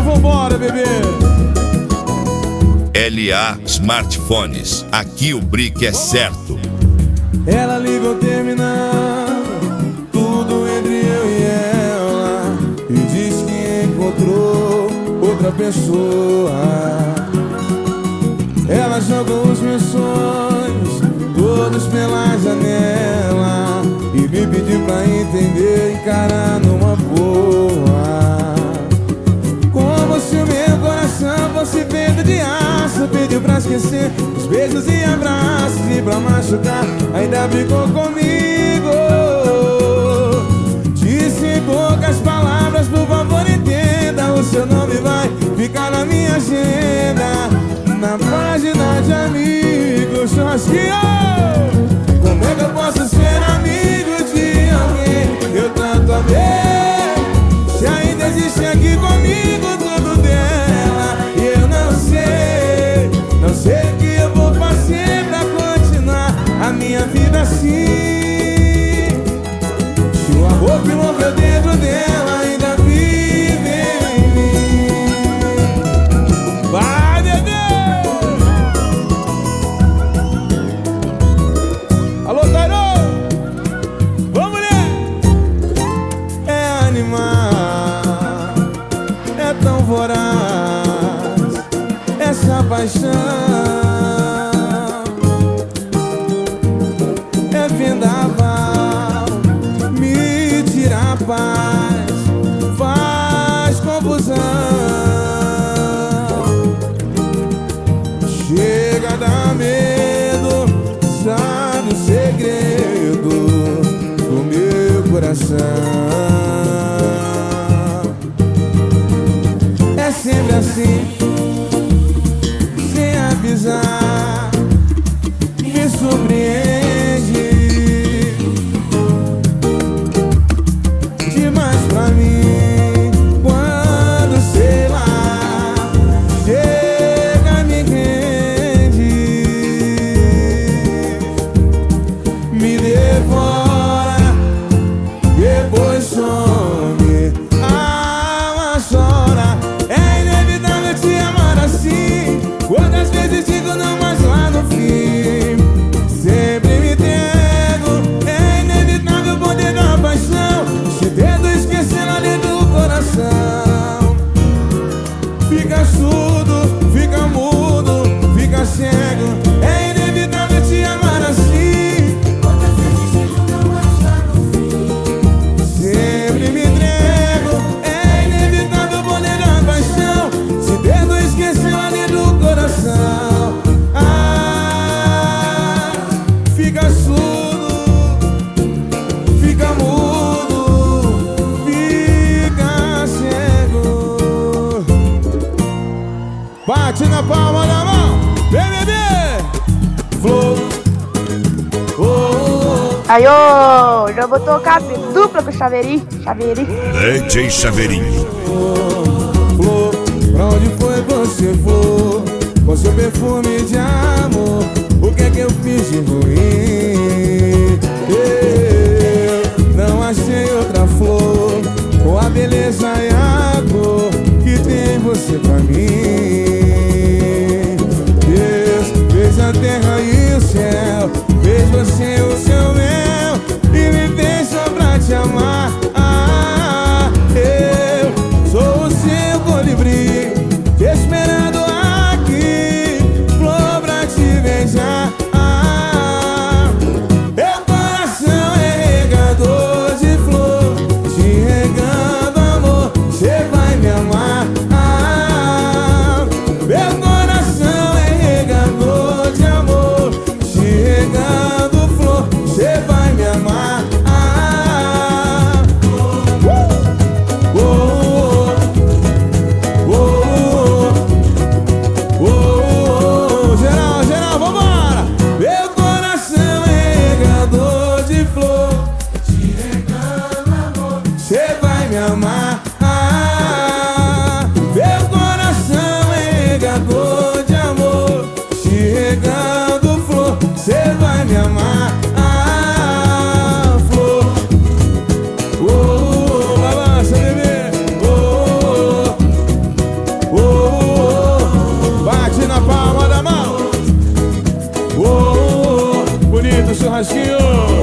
vambora, bebê. LA Smartphones, aqui o brick é certo. Ela ligou terminando tudo entre eu e ela e diz que encontrou outra pessoa. Ela jogou os meus sonhos todos pela janela e me pediu pra entender e encarar numa boa. Como se o meu coração fosse feito de aço, pediu pra esquecer os beijos e abraços e pra machucar ainda ficou comigo. Disse em poucas palavras, por favor entenda, o seu nome vai ficar na minha agenda, na página de amigos. Como é que eu posso ser amigo de alguém que eu tanto amei, se ainda existe aqui comigo tudo dela e eu não sei o que eu vou fazer pra continuar a minha vida assim. Se o amor que morreu dentro dela ainda vive em mim. Vai, bebê! Alô, Cairo! Vamos, mulher! É animal, é tão voraz essa paixão. É vendaval, me tira a paz, faz confusão. Chega a dar medo, sabe o segredo do meu coração. É sempre assim, sem avisar, me surpreende demais pra mim. Quando, sei lá, chega, me rende, me devora, depois some, alma chora. É inevitável te amar assim, quantas vezes digo não, mas lá no fim sempre me entrego. É inevitável o poder da paixão, se tento esquecer lá dentro do coração. Fica surdo, fica mudo, fica cego. É inevitável te amar assim, quantas vezes digo não, mas lá no fim sempre me entrego. É inevitável o poder da paixão, se tento esquecer lá dentro do coração. Fica surdo, fica mudo, fica cego. Bate na palma da mão, vem, bebê. Flor, oh, oh. Aí, ô, já vou tocar dupla com o Chaveirinho. DJ Chaveirinho. Flor, pra onde foi você for, com seu perfume de amor? O que é que eu fiz de ruim? Eu não achei outra flor com a beleza e a cor que tem você pra mim. Deus fez a terra e o céu, fez você o seu mel e me fez só pra te amar. Eu sou o seu colibri, te esperando aqui, flor pra te beijar. Meu coração é regador de flor, te regando amor, cê vai me amar. Meu coração é regador de amor, te regando flor, cê no churrasquinho.